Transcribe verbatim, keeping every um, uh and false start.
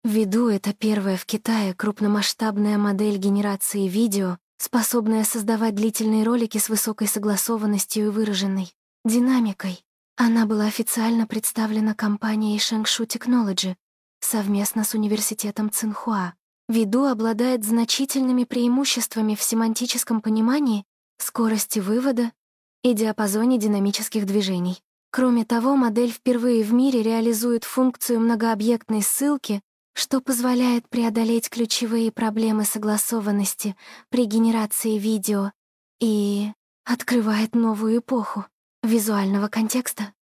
Vidu — это первая в Китае крупномасштабная модель генерации видео, способная создавать длительные ролики с высокой согласованностью и выраженной динамикой. Она была официально представлена компанией Shengshu Technology совместно с университетом Цинхуа. Vidu обладает значительными преимуществами в семантическом понимании, скорости вывода и диапазоне динамических движений. Кроме того, модель впервые в мире реализует функцию многообъектной ссылки, что позволяет преодолеть ключевые проблемы согласованности при генерации видео и открывает новую эпоху визуального контекста.